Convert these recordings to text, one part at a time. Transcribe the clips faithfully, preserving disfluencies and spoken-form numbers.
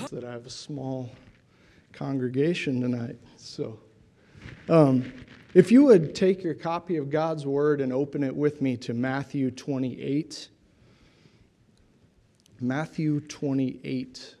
that I have a small congregation tonight. So, um, if you would take your copy of God's Word and open it with me to Matthew twenty-eight. Matthew twenty-eight.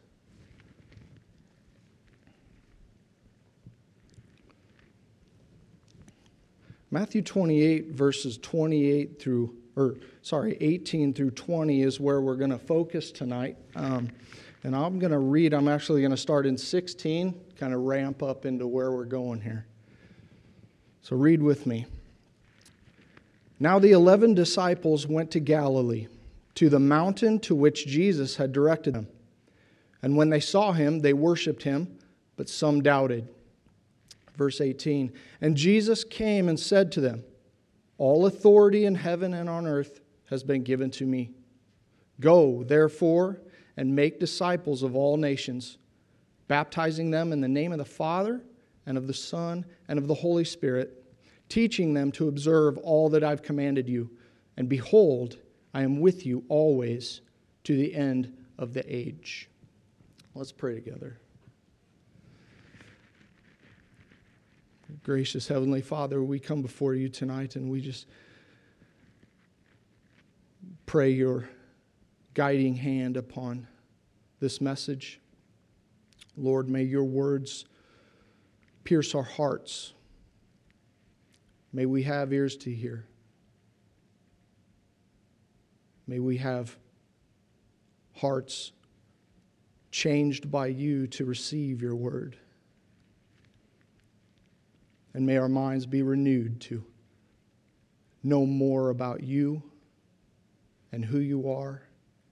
Matthew twenty-eight, verses twenty-eight through, or sorry, eighteen through twenty is where we're going to focus tonight. Um, and I'm going to read, I'm actually going to start in sixteen, kind of ramp up into where we're going here. So read with me. Now the eleven disciples went to Galilee, to the mountain to which Jesus had directed them. And when they saw him, they worshipped him, but some doubted. Verse eighteen, and Jesus came and said to them, all authority in heaven and on earth has been given to me. Go, therefore, and make disciples of all nations, baptizing them in the name of the Father and of the Son and of the Holy Spirit, teaching them to observe all that I've commanded you. And behold, I am with you always to the end of the age. Let's pray together. Gracious Heavenly Father, we come before you tonight and we just pray your guiding hand upon this message. Lord, may your words pierce our hearts. May we have ears to hear. May we have hearts changed by you to receive your word. And may our minds be renewed to know more about you and who you are.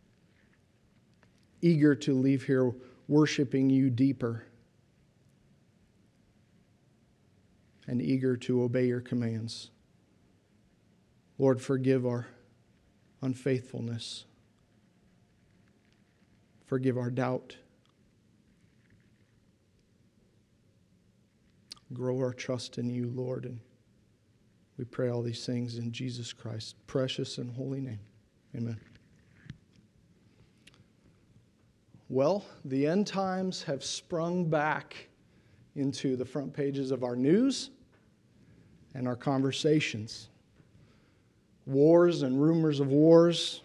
Eager to leave here worshiping you deeper. And eager to obey your commands. Lord, forgive our unfaithfulness. Forgive our doubt. Grow our trust in you, Lord, and we pray all these things in Jesus Christ's precious and holy name. Amen. Well, the end times have sprung back into the front pages of our news and our conversations. Wars and rumors of wars.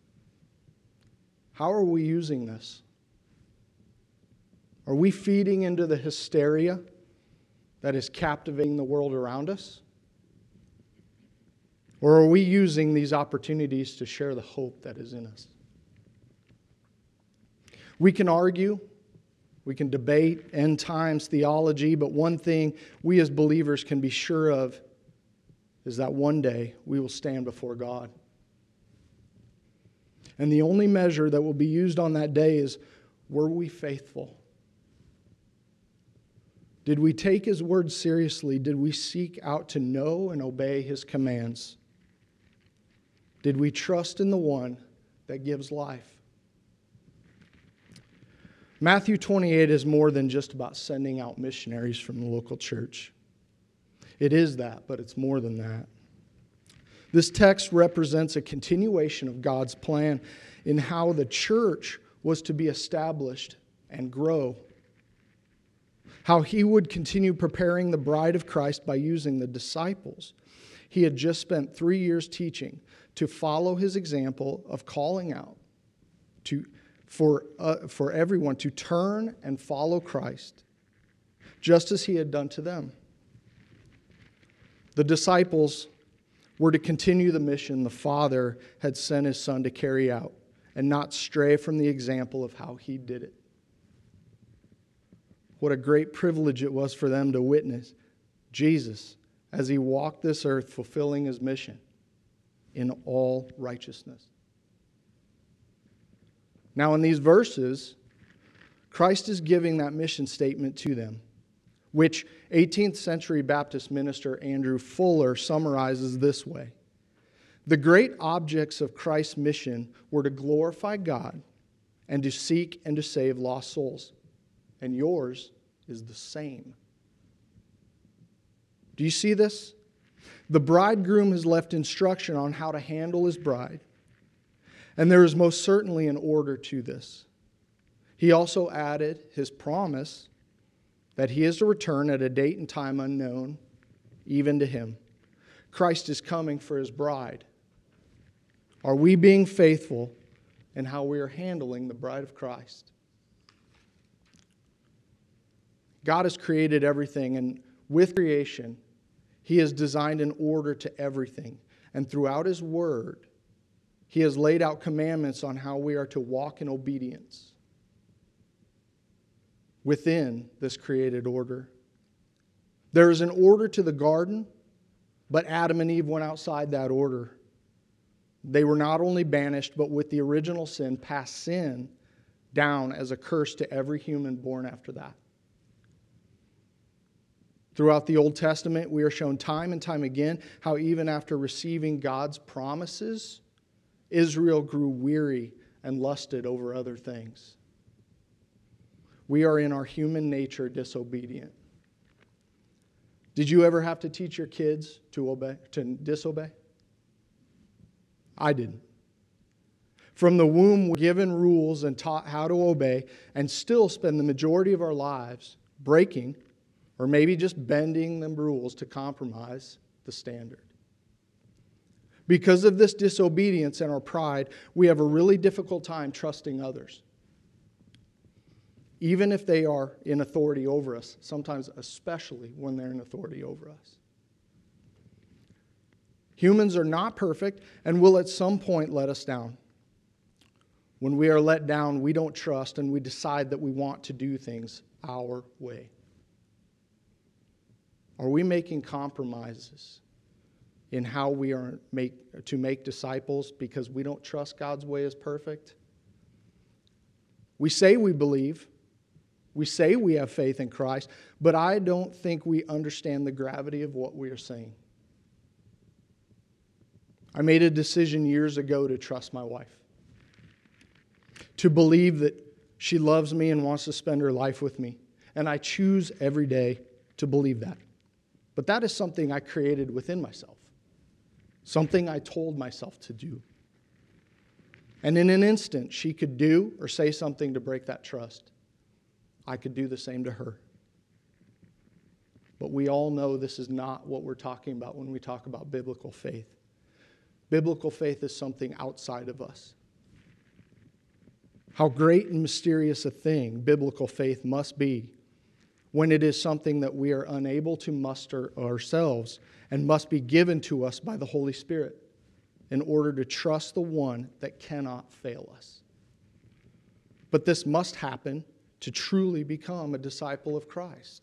How are we using this? Are we feeding into the hysteria that is captivating the world around us? Or are we using these opportunities to share the hope that is in us? We can argue, we can debate end times theology, but one thing we as believers can be sure of is that one day we will stand before God. And the only measure that will be used on that day is, were we faithful? Did we take his word seriously? Did we seek out to know and obey his commands? Did we trust in the one that gives life? Matthew twenty-eight is more than just about sending out missionaries from the local church. It is that, but it's more than that. This text represents a continuation of God's plan in how the church was to be established and grow. How he would continue preparing the bride of Christ by using the disciples he had just spent three years teaching to follow his example of calling out to, for, uh, for everyone to turn and follow Christ, just as he had done to them. The disciples were to continue the mission the Father had sent his Son to carry out and not stray from the example of how he did it. What a great privilege it was for them to witness Jesus as he walked this earth fulfilling his mission in all righteousness. Now in these verses, Christ is giving that mission statement to them, which eighteenth century Baptist minister Andrew Fuller summarizes this way. The great objects of Christ's mission were to glorify God and to seek and to save lost souls. And yours is the same. Do you see this? The bridegroom has left instruction on how to handle his bride. And there is most certainly an order to this. He also added his promise that he is to return at a date and time unknown, even to him. Christ is coming for his bride. Are we being faithful in how we are handling the bride of Christ? God has created everything, and with creation, he has designed an order to everything. And throughout his word, he has laid out commandments on how we are to walk in obedience within this created order. There is an order to the garden, but Adam and Eve went outside that order. They were not only banished, but with the original sin, passed sin down as a curse to every human born after that. Throughout the Old Testament, we are shown time and time again how even after receiving God's promises, Israel grew weary and lusted over other things. We are in our human nature disobedient. Did you ever have to teach your kids to obey, to disobey? I didn't. From the womb, we're given rules and taught how to obey, and still spend the majority of our lives breaking or maybe just bending the rules to compromise the standard. Because of this disobedience and our pride, we have a really difficult time trusting others, even if they are in authority over us, sometimes especially when they're in authority over us. Humans are not perfect and will at some point let us down. When we are let down, we don't trust and we decide that we want to do things our way. Are we making compromises in how we are make, to make disciples because we don't trust God's way is perfect? We say we believe. We say we have faith in Christ, but I don't think we understand the gravity of what we are saying. I made a decision years ago to trust my wife, to believe that she loves me and wants to spend her life with me, and I choose every day to believe that. But that is something I created within myself, something I told myself to do. And in an instant, she could do or say something to break that trust. I could do the same to her. But we all know this is not what we're talking about when we talk about biblical faith. Biblical faith is something outside of us. How great and mysterious a thing biblical faith must be when it is something that we are unable to muster ourselves and must be given to us by the Holy Spirit in order to trust the one that cannot fail us. But this must happen to truly become a disciple of Christ.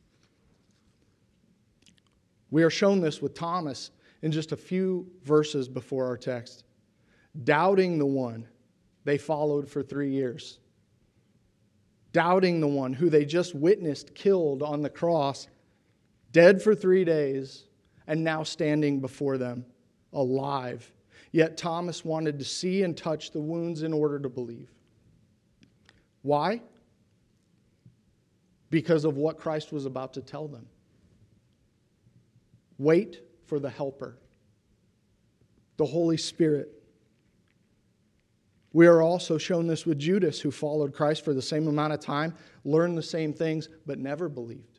We are shown this with Thomas in just a few verses before our text. Doubting the one they followed for three years. Doubting the one who they just witnessed killed on the cross, dead for three days, and now standing before them, alive. Yet Thomas wanted to see and touch the wounds in order to believe. Why? Because of what Christ was about to tell them. Wait for the Helper, the Holy Spirit. We are also shown this with Judas, who followed Christ for the same amount of time, learned the same things, but never believed.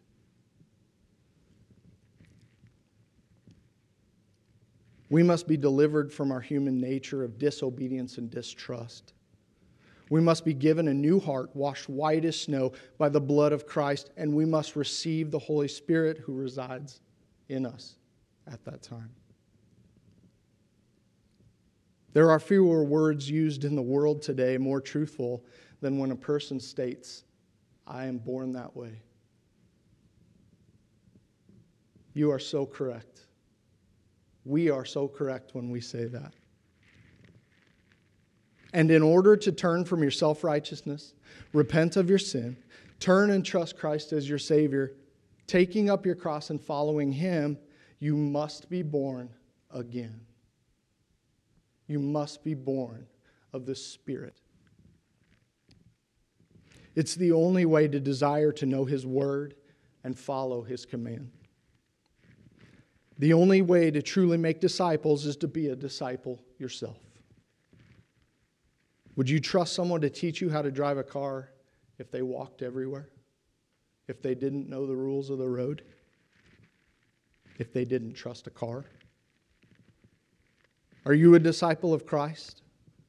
We must be delivered from our human nature of disobedience and distrust. We must be given a new heart, washed white as snow by the blood of Christ, and we must receive the Holy Spirit who resides in us at that time. There are fewer words used in the world today more truthful than when a person states, "I am born that way." You are so correct. We are so correct when we say that. And in order to turn from your self-righteousness, repent of your sin, turn and trust Christ as your Savior, taking up your cross and following Him, you must be born again. You must be born of the Spirit. It's the only way to desire to know His Word and follow His command. The only way to truly make disciples is to be a disciple yourself. Would you trust someone to teach you how to drive a car if they walked everywhere? If they didn't know the rules of the road? If they didn't trust a car? Are you a disciple of Christ?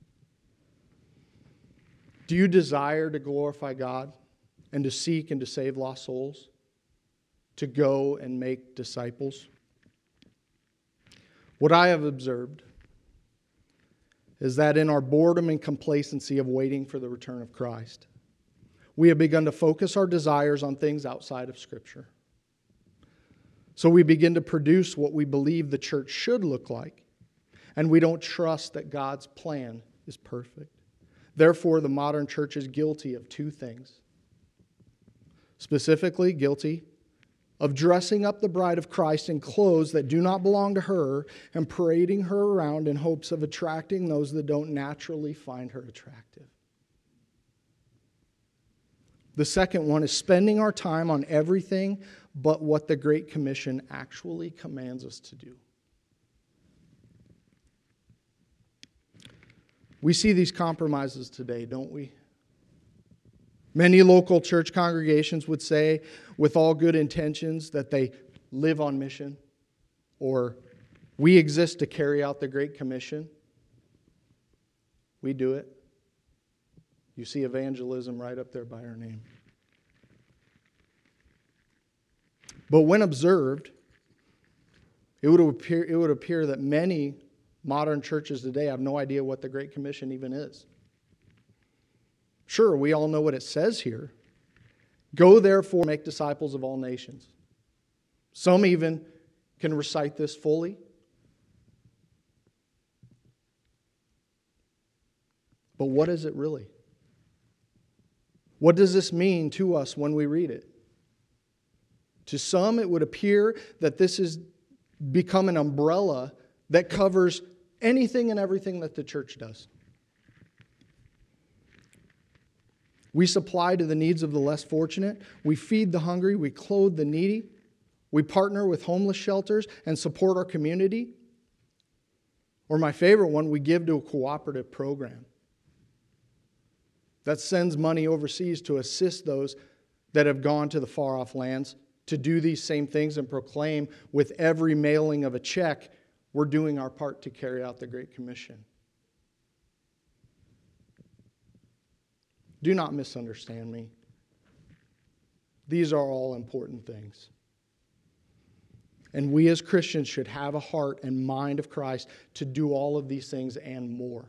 Do you desire to glorify God and to seek and to save lost souls? To go and make disciples? What I have observed is that in our boredom and complacency of waiting for the return of Christ, we have begun to focus our desires on things outside of Scripture. So we begin to produce what we believe the church should look like, and we don't trust that God's plan is perfect. Therefore, the modern church is guilty of two things. Specifically, guilty of dressing up the bride of Christ in clothes that do not belong to her and parading her around in hopes of attracting those that don't naturally find her attractive. The second one is spending our time on everything but what the Great Commission actually commands us to do. We see these compromises today, don't we? Many local church congregations would say, with all good intentions, that they live on mission, or we exist to carry out the Great Commission. We do it. You see evangelism right up there by our name. But when observed, it would appear, it would appear that many modern churches today have no idea what the Great Commission even is. Sure, we all know what it says here. Go therefore, make disciples of all nations. Some even can recite this fully. But what is it really? What does this mean to us when we read it? To some, it would appear that this has become an umbrella that covers anything and everything that the church does. We supply to the needs of the less fortunate. We feed the hungry. We clothe the needy. We partner with homeless shelters and support our community. Or my favorite one, we give to a cooperative program that sends money overseas to assist those that have gone to the far-off lands to do these same things and proclaim with every mailing of a check, we're doing our part to carry out the Great Commission. Do not misunderstand me. These are all important things. And we as Christians should have a heart and mind of Christ to do all of these things and more.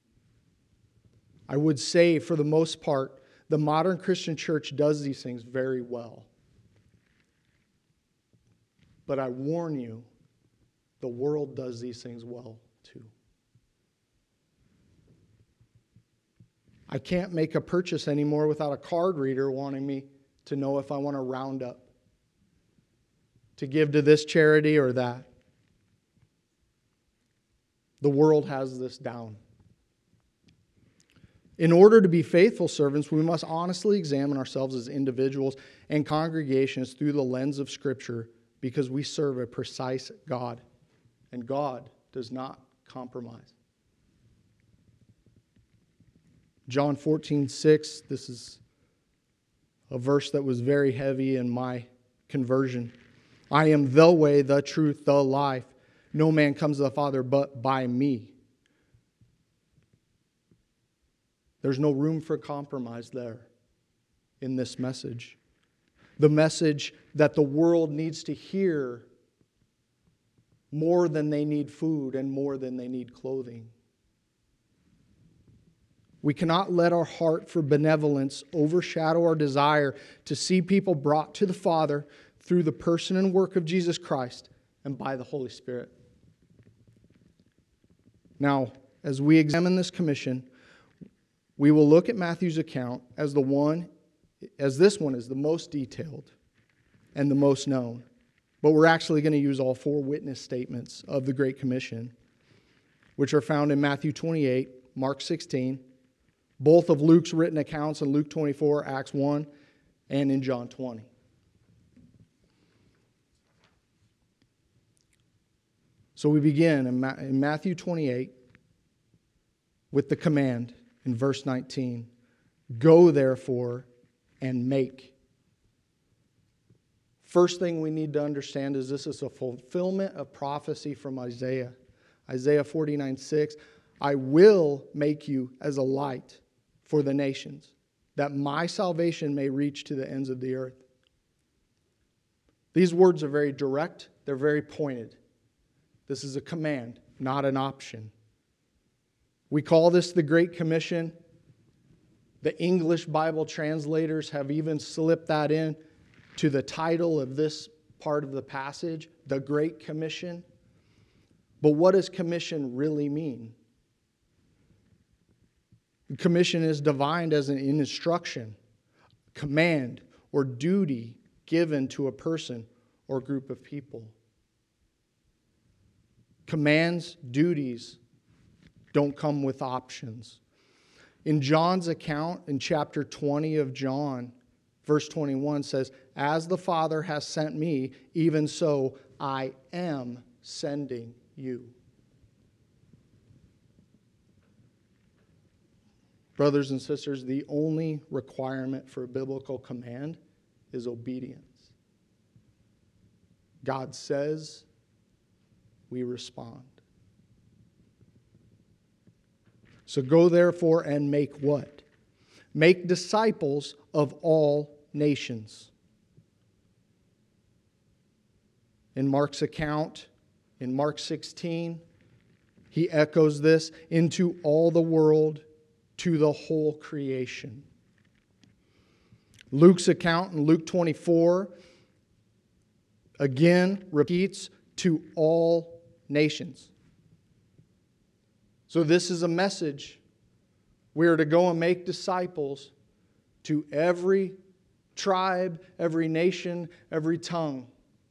I would say, for the most part, the modern Christian church does these things very well. But I warn you, the world does these things well too. I can't make a purchase anymore without a card reader wanting me to know if I want to round up, to give to this charity or that. The world has this down. In order to be faithful servants, we must honestly examine ourselves as individuals and congregations through the lens of Scripture, because we serve a precise God, and God does not compromise. John fourteen six, this is a verse that was very heavy in my conversion. I am the way, the truth, the life. No man comes to the Father but by me. There's no room for compromise there in this message. The message that the world needs to hear more than they need food and more than they need clothing. We cannot let our heart for benevolence overshadow our desire to see people brought to the Father through the person and work of Jesus Christ and by the Holy Spirit. Now, as we examine this commission, we will look at Matthew's account as the one, as this one is the most detailed and the most known. But we're actually going to use all four witness statements of the Great Commission, which are found in Matthew twenty-eight, Mark sixteen, both of Luke's written accounts in Luke twenty-four, Acts one, and in John twenty. So we begin in, Ma- in Matthew twenty-eight with the command in verse nineteen. Go therefore and make. First thing we need to understand is this is a fulfillment of prophecy from Isaiah. Isaiah forty-nine six, I will make you as a light for the nations, that my salvation may reach to the ends of the earth. These words are very direct, they're very pointed. This is a command, not an option. We call this the Great Commission. The English Bible translators have even slipped that in to the title of this part of the passage, the Great Commission. But what does commission really mean? Commission is defined as an instruction, command, or duty given to a person or group of people. Commands, duties don't come with options. In John's account, in chapter twenty of John, verse twenty-one says, as the Father has sent me, even so I am sending you. Brothers and sisters, the only requirement for a biblical command is obedience. God says, we respond. So go therefore and make what? Make disciples of all nations. In Mark's account, in Mark sixteen, he echoes this, into all the world, to the whole creation. Luke's account in Luke twenty-four, again, repeats to all nations. So this is a message. We are to go and make disciples to every tribe, every nation, every tongue.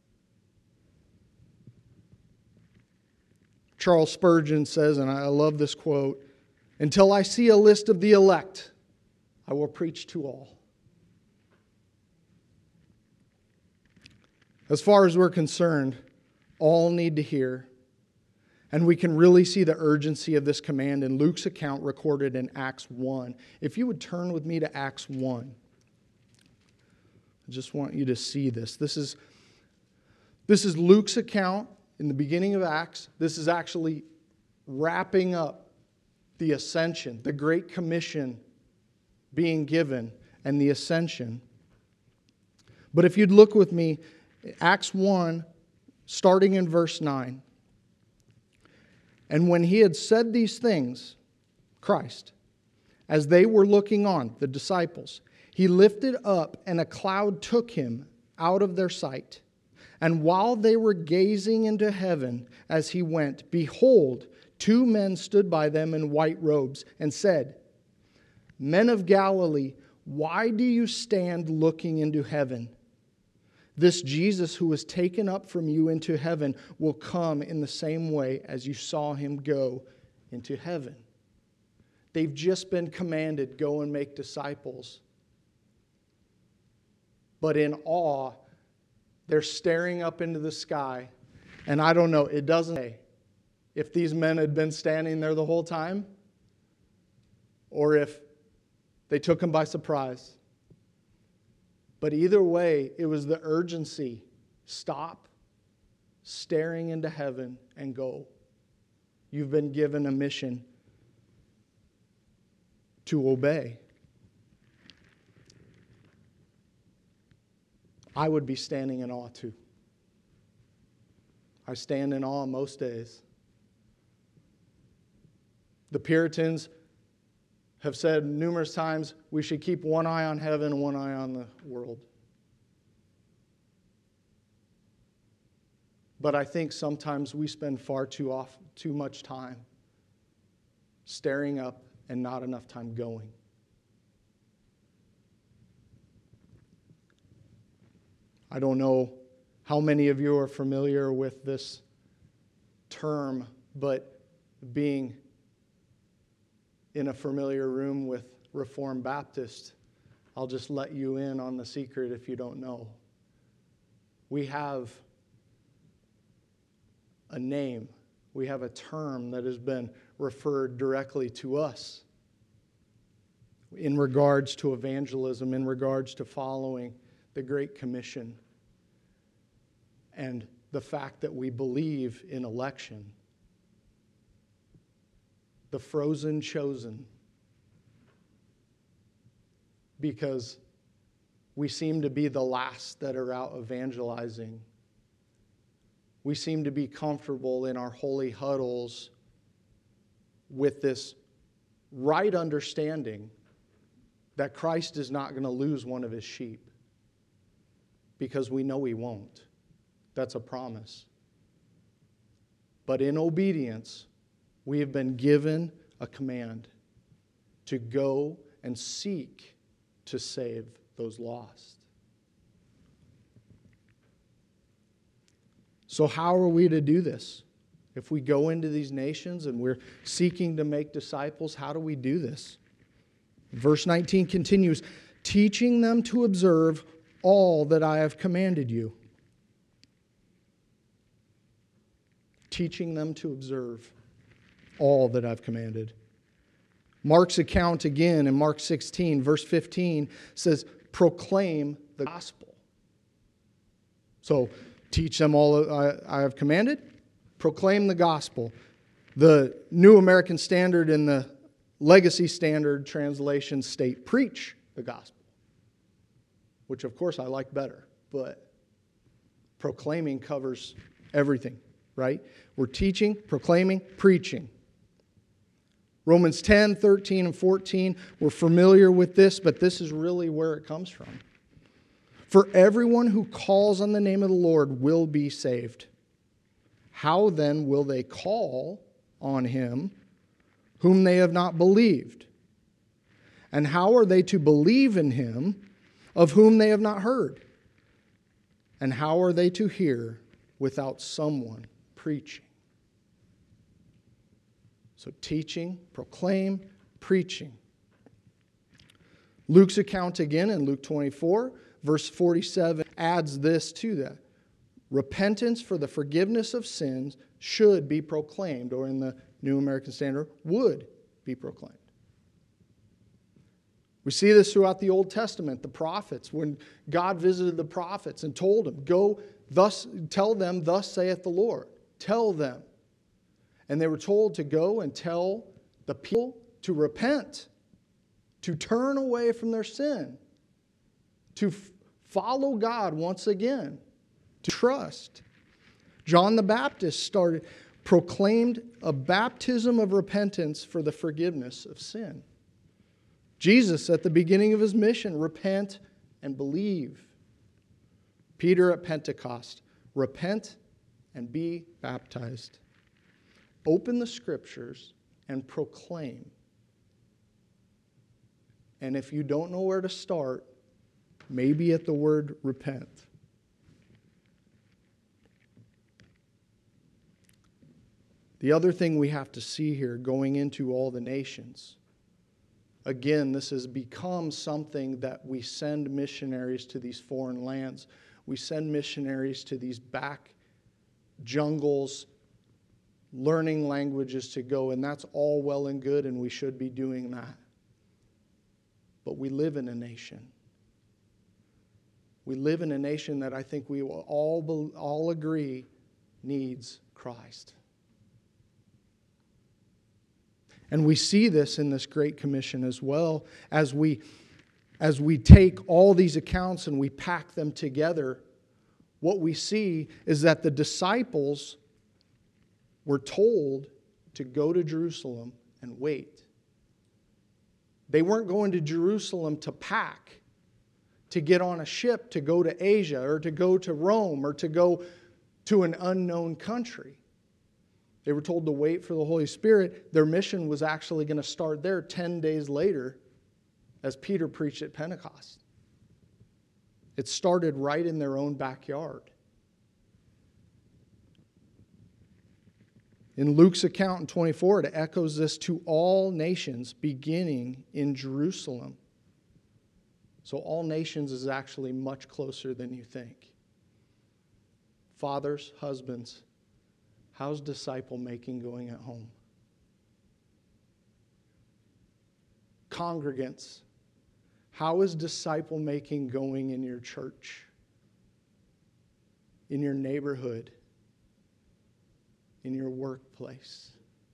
Charles Spurgeon says, and I love this quote, until I see a list of the elect, I will preach to all. As far as we're concerned, all need to hear. And we can really see the urgency of this command in Luke's account recorded in Acts one. If you would turn with me to Acts one. I just want you to see this. This is, this is Luke's account in the beginning of Acts. This is actually wrapping up the ascension, the Great Commission being given, and the ascension. But if you'd look with me, Acts one, starting in verse nine. And when he had said these things, Christ, as they were looking on, the disciples, he lifted up, and a cloud took him out of their sight. And while they were gazing into heaven as he went, behold, two men stood by them in white robes and said, Men of Galilee, why do you stand looking into heaven? This Jesus who was taken up from you into heaven will come in the same way as you saw him go into heaven. They've just been commanded, go and make disciples. But in awe, they're staring up into the sky. And I don't know, it doesn't say if these men had been standing there the whole time or if they took him by surprise. But either way, it was the urgency. Stop staring into heaven and go. You've been given a mission to obey. I would be standing in awe too. I stand in awe most days. The Puritans have said numerous times we should keep one eye on heaven and one eye on the world. But I think sometimes we spend far too off, too much time staring up and not enough time going. I don't know how many of you are familiar with this term, but being in a familiar room with Reformed Baptists, I'll just let you in on the secret if you don't know. We have a name. We have a term that has been referred directly to us. in regards to evangelism, in regards to following the Great Commission, and the fact that we believe in election. The frozen chosen. Because we seem to be the last that are out evangelizing. We seem to be comfortable in our holy huddles with this right understanding that Christ is not going to lose one of his sheep. Because we know he won't. That's a promise. But in obedience, we have been given a command to go and seek to save those lost. So how are we to do this? If we go into these nations and we're seeking to make disciples, how do we do this? Verse nineteen continues, teaching them to observe all that I have commanded you. Teaching them to observe all that I've commanded. Mark's account again in Mark sixteen, verse fifteen says, proclaim the gospel. So, teach them all I, I have commanded. Proclaim the gospel. The New American Standard and the Legacy Standard translations state, preach the gospel. Which, of course, I like better. But proclaiming covers everything, right? We're teaching, proclaiming, preaching. Romans ten, thirteen, and fourteen, we're familiar with this, but this is really where it comes from. For everyone who calls on the name of the Lord will be saved. How then will they call on him whom they have not believed? And how are they to believe in him of whom they have not heard? And how are they to hear without someone preaching? So teaching, proclaim, preaching. Luke's account again in Luke twenty-four, verse forty-seven, adds this to that. Repentance for the forgiveness of sins should be proclaimed, or in the New American Standard, would be proclaimed. We see this throughout the Old Testament, the prophets, when God visited the prophets and told them, go, thus, tell them, thus saith the Lord. Tell them. And they were told to go and tell the people to repent, to turn away from their sin, to f- follow God once again, to trust. John the Baptist started, proclaimed a baptism of repentance for the forgiveness of sin. Jesus, at the beginning of his mission, repent and believe. Peter at Pentecost, repent and be baptized. Open the Scriptures and proclaim. And if you don't know where to start, maybe at the word repent. The other thing we have to see here going into all the nations, again, this has become something that we send missionaries to these foreign lands. We send missionaries to these back jungles, learning languages to go, and that's all well and good, and we should be doing that. But we live in a nation. We live in a nation that I think we will all, all agree needs Christ. And we see this in this Great Commission as well, as we, as we take all these accounts and we pack them together. What we see is that the disciples were told to go to Jerusalem and wait. They weren't going to Jerusalem to pack, to get on a ship to go to Asia or to go to Rome or to go to an unknown country. They were told to wait for the Holy Spirit. Their mission was actually going to start there ten days later as Peter preached at Pentecost. It started right in their own backyard. In Luke's account in twenty-four, it echoes this to all nations beginning in Jerusalem. So all nations is actually much closer than you think. Fathers, husbands, how's disciple making going at home? Congregants, how is disciple making going in your church, in your neighborhood, in your workplace?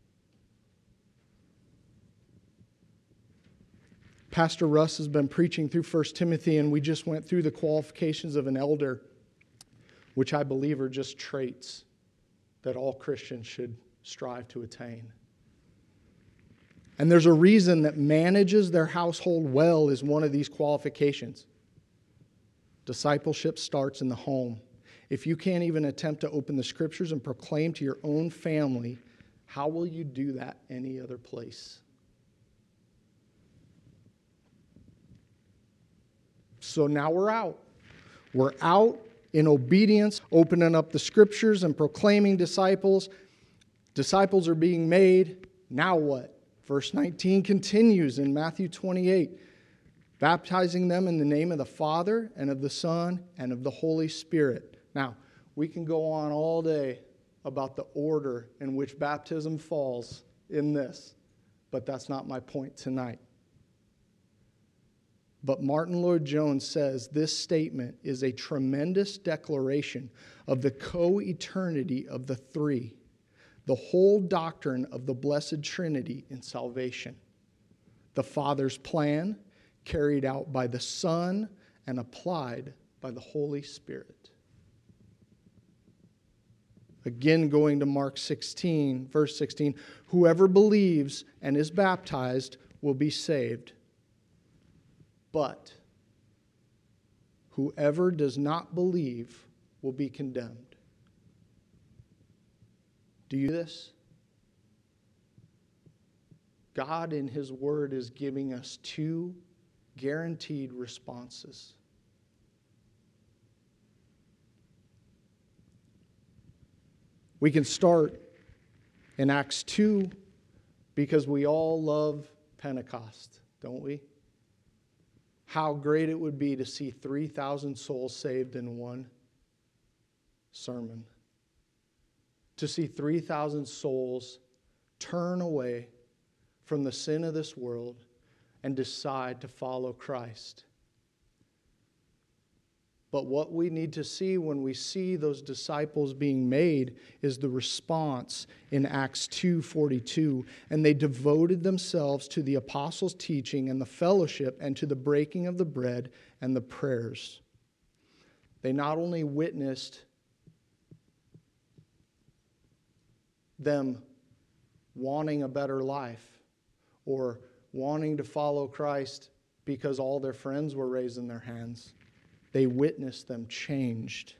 Pastor Russ has been preaching through First Timothy, and we just went through the qualifications of an elder, which I believe are just traits that all Christians should strive to attain. And there's a reason that manages their household well is one of these qualifications. Discipleship starts in the home. If you can't even attempt to open the scriptures and proclaim to your own family, how will you do that any other place? So now we're out. We're out in obedience, opening up the scriptures and proclaiming disciples. Disciples are being made. Now what? Verse nineteen continues in Matthew twenty-eight. Baptizing them in the name of the Father and of the Son and of the Holy Spirit. Now, we can go on all day about the order in which baptism falls in this, but that's not my point tonight. But Martin Lloyd-Jones says this statement is a tremendous declaration of the co-eternity of the three, the whole doctrine of the Blessed Trinity in salvation. The Father's plan carried out by the Son and applied by the Holy Spirit. Again, going to Mark sixteen, verse sixteen, whoever believes and is baptized will be saved. But whoever does not believe will be condemned. Do you do this? God in His Word is giving us two guaranteed responses. We can start in Acts two because we all love Pentecost, don't we? How great it would be to see three thousand souls saved in one sermon. To see three thousand souls turn away from the sin of this world and decide to follow Christ. But what we need to see when we see those disciples being made is the response in Acts two forty-two. And they devoted themselves to the apostles' teaching and the fellowship and to the breaking of the bread and the prayers. They not only witnessed them wanting a better life or wanting to follow Christ because all their friends were raising their hands. They witnessed them changed.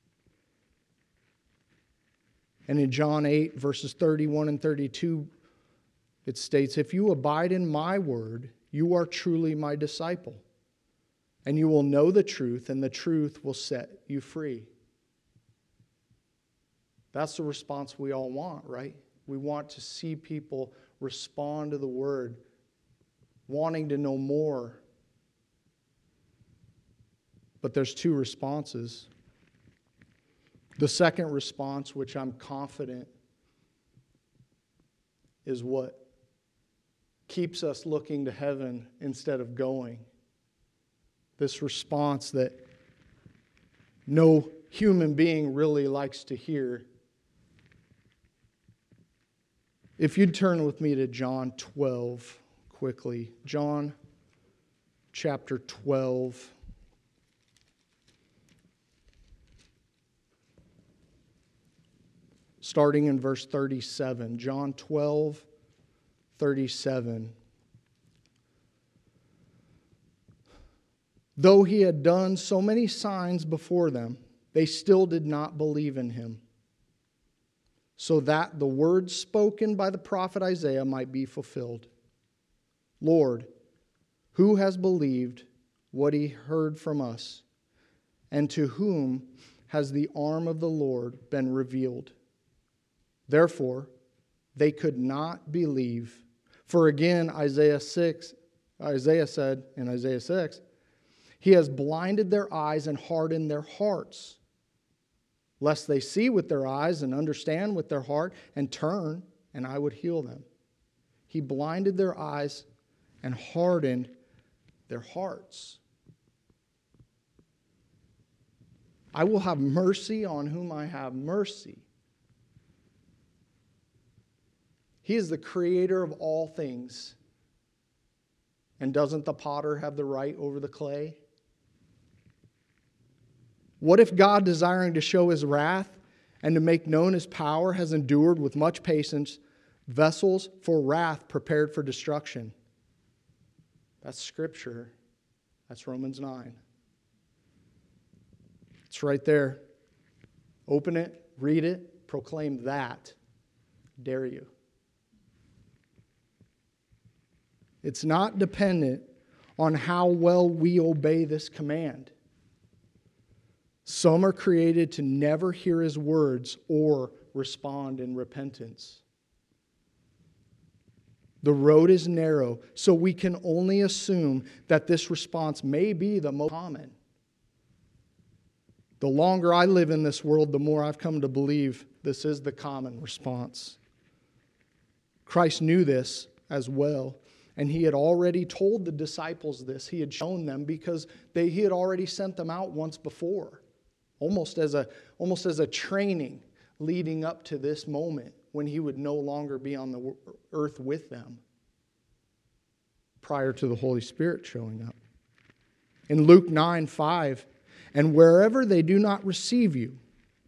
And in John eight, verses thirty-one and thirty-two, it states, if you abide in my word, you are truly my disciple. And you will know the truth, and the truth will set you free. That's the response we all want, right? We want to see people respond to the word, wanting to know more. But there's two responses. The second response, which I'm confident is what keeps us looking to heaven instead of going. This response that no human being really likes to hear. If you'd turn with me to John twelve quickly. John chapter twelve. Starting in verse thirty-seven. John twelve, thirty-seven. Though he had done so many signs before them, they still did not believe in him. So that the word spoken by the prophet Isaiah might be fulfilled. Lord, who has believed what he heard from us? And to whom has the arm of the Lord been revealed? Therefore, they could not believe. For again, Isaiah six, Isaiah said in Isaiah six, he has blinded their eyes and hardened their hearts, lest they see with their eyes and understand with their heart and turn, and I would heal them. He blinded their eyes and hardened their hearts. I will have mercy on whom I have mercy. He is the creator of all things. And doesn't the potter have the right over the clay? What if God, desiring to show his wrath and to make known his power, has endured with much patience vessels for wrath prepared for destruction? That's Scripture. That's Romans nine. It's right there. Open it, read it, proclaim that. Dare you. It's not dependent on how well we obey this command. Some are created to never hear his words or respond in repentance. The road is narrow, so we can only assume that this response may be the most common. The longer I live in this world, the more I've come to believe this is the common response. Christ knew this as well, and he had already told the disciples this. He had shown them because they, he had already sent them out once before, almost as a, almost as a training leading up to this moment when he would no longer be on the earth with them prior to the Holy Spirit showing up. In Luke nine five, and wherever they do not receive you,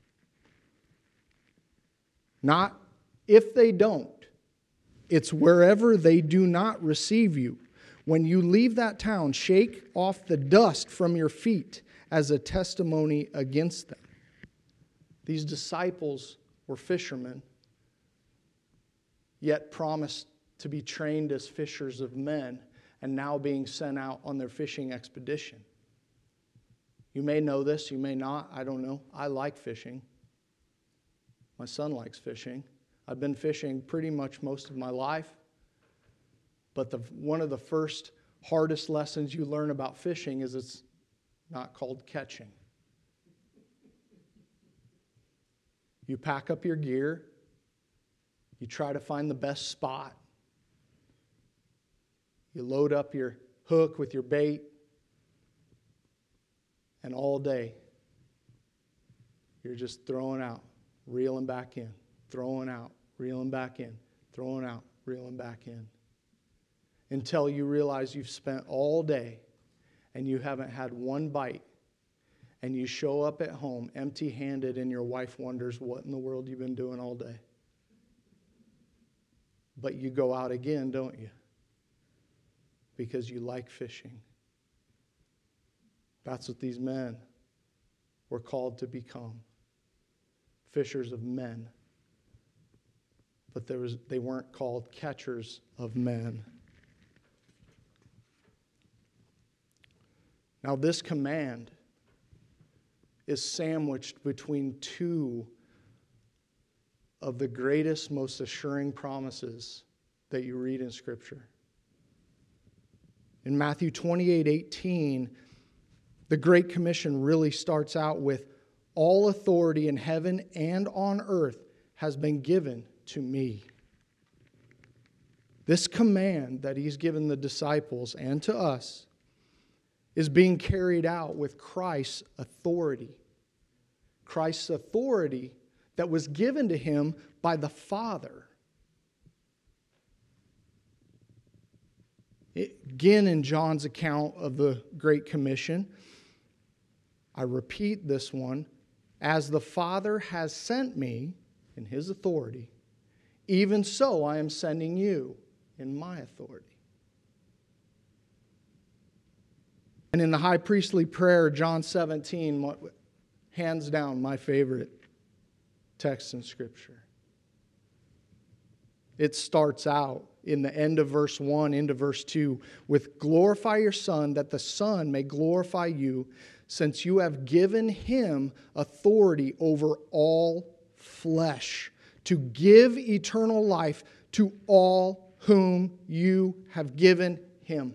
not if they don't, it's wherever they do not receive you. When you leave that town, shake off the dust from your feet as a testimony against them. These disciples were fishermen, yet promised to be trained as fishers of men, and now being sent out on their fishing expedition. You may know this, you may not, I don't know. I like fishing. My son likes fishing. I've been fishing pretty much most of my life. But the, one of the first hardest lessons you learn about fishing is it's not called catching. You pack up your gear. You try to find the best spot. You load up your hook with your bait. And all day, you're just throwing out, reeling back in, throwing out, reeling back in, throwing out, reeling back in. Until you realize you've spent all day and you haven't had one bite. And you show up at home empty-handed and your wife wonders what in the world you've been doing all day. But you go out again, don't you? Because you like fishing. That's what these men were called to become. Fishers of men. But there was, they weren't called catchers of men. Now this command is sandwiched between two of the greatest, most assuring promises that you read in Scripture. In Matthew twenty-eight eighteen, the Great Commission really starts out with, all authority in heaven and on earth has been given to me. This command that he's given the disciples and to us is being carried out with Christ's authority. Christ's authority that was given to him by the Father. Again, in John's account of the Great Commission, I repeat this one, as the Father has sent me in his authority, even so I am sending you in my authority. And in the high priestly prayer, John seventeen, hands down my favorite text in Scripture. It starts out in the end of verse one into verse two with, glorify your Son, that the Son may glorify you, since you have given him authority over all flesh, to give eternal life to all whom you have given him.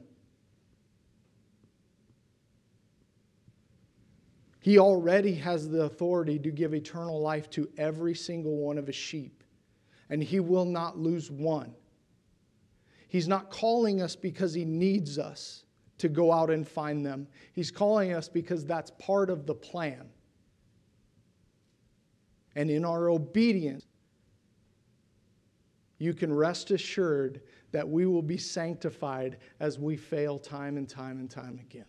He already has the authority to give eternal life to every single one of his sheep, and he will not lose one. He's not calling us because He needs us to go out and find them. He's calling us because that's part of the plan. And in our obedience, you can rest assured that we will be sanctified as we fail time and time and time again.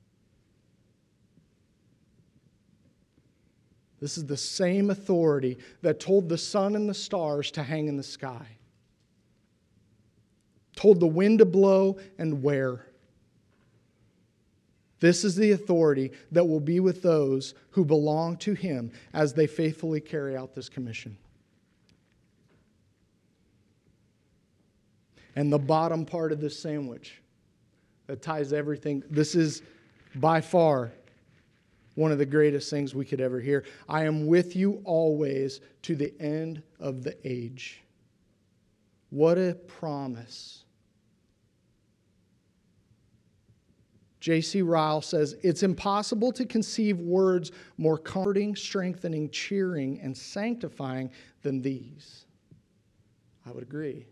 This is the same authority that told the sun and the stars to hang in the sky, told the wind to blow and where. This is the authority that will be with those who belong to Him as they faithfully carry out this commission. And the bottom part of this sandwich that ties everything, this is by far one of the greatest things we could ever hear. I am with you always to the end of the age. What a promise. J C Ryle says, it's impossible to conceive words more comforting, strengthening, cheering, and sanctifying than these. I would agree.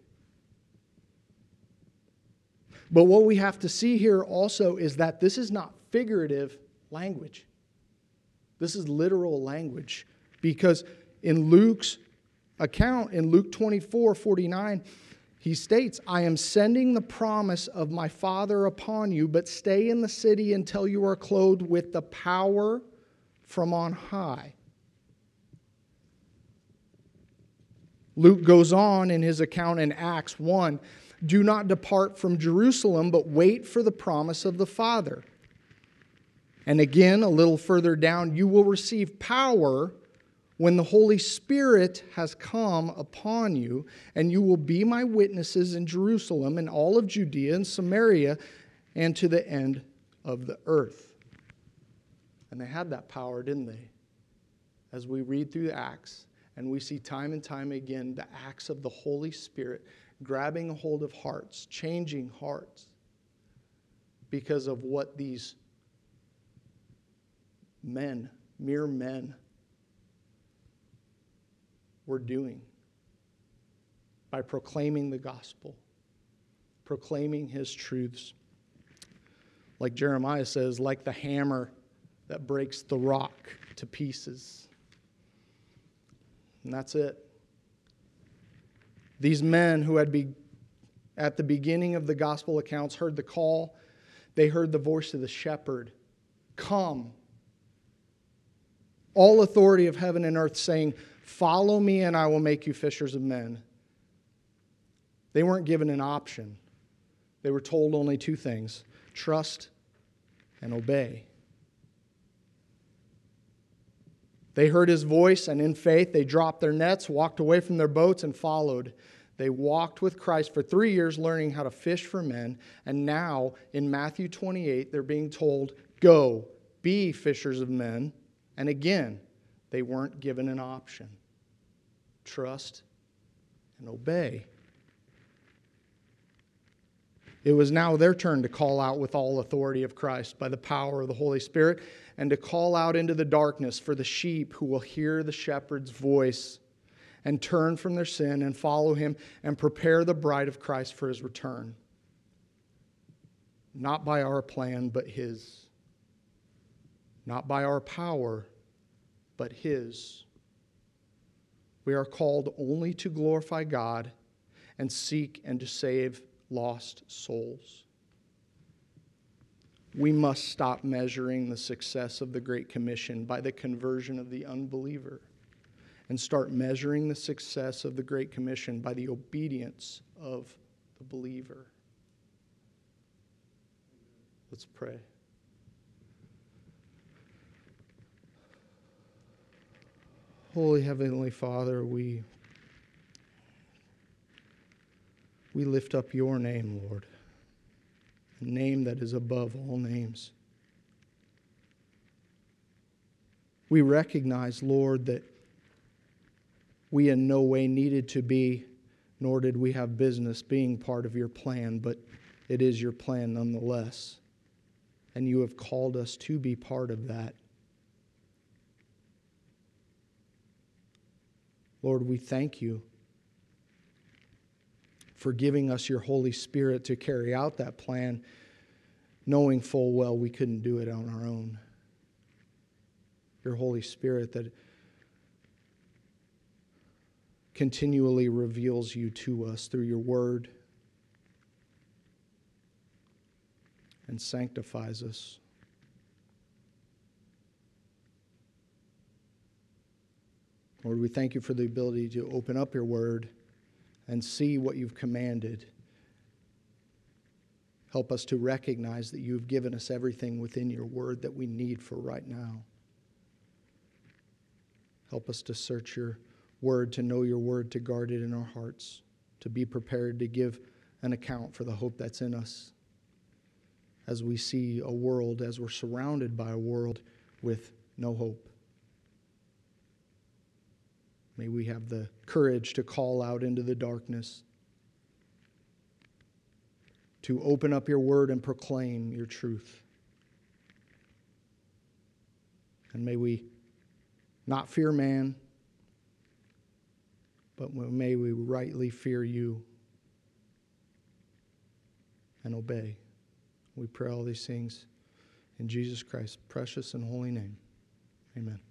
But what we have to see here also is that this is not figurative language. This is literal language. Because in Luke's account, in Luke twenty-four forty-nine, he states, I am sending the promise of my Father upon you, but stay in the city until you are clothed with the power from on high. Luke goes on in his account in Acts one, do not depart from Jerusalem, but wait for the promise of the Father. And again, a little further down, you will receive power when the Holy Spirit has come upon you, and you will be my witnesses in Jerusalem and all of Judea and Samaria and to the end of the earth. And they had that power, didn't they? As we read through the Acts, and we see time and time again the acts of the Holy Spirit grabbing a hold of hearts, changing hearts because of what these men, mere men, were doing by proclaiming the gospel, proclaiming His truths. Like Jeremiah says, like the hammer that breaks the rock to pieces. And that's it. These men who had be, at the beginning of the gospel accounts heard the call, they heard the voice of the shepherd, come. All authority of heaven and earth saying, follow me and I will make you fishers of men. They weren't given an option. They were told only two things, trust and obey. They heard His voice, and in faith they dropped their nets, walked away from their boats, and followed. They walked with Christ for three years learning how to fish for men, and now in Matthew twenty-eight they're being told, go, be fishers of men. And again, they weren't given an option. Trust and obey. It was now their turn to call out with all authority of Christ by the power of the Holy Spirit and to call out into the darkness for the sheep who will hear the shepherd's voice and turn from their sin and follow Him and prepare the bride of Christ for His return. Not by our plan, but His. Not by our power, but His. We are called only to glorify God and seek and to save lost souls. We must stop measuring the success of the Great Commission by the conversion of the unbeliever and start measuring the success of the Great Commission by the obedience of the believer. Let's pray. Holy Heavenly Father, we, we lift up your name, Lord, a name that is above all names. We recognize, Lord, that we in no way needed to be, nor did we have business being part of your plan, but it is your plan nonetheless. And you have called us to be part of that. Lord, we thank you for giving us your Holy Spirit to carry out that plan, knowing full well we couldn't do it on our own. Your Holy Spirit that continually reveals you to us through your word and sanctifies us. Lord, we thank you for the ability to open up your word and see what you've commanded. Help us to recognize that you've given us everything within your word that we need for right now. Help us to search your word, to know your word, to guard it in our hearts, to be prepared to give an account for the hope that's in us as we see a world, as we're surrounded by a world with no hope. May we have the courage to call out into the darkness, to open up your word and proclaim your truth. And may we not fear man, but may we rightly fear you and obey. We pray all these things in Jesus Christ's precious and holy name. Amen.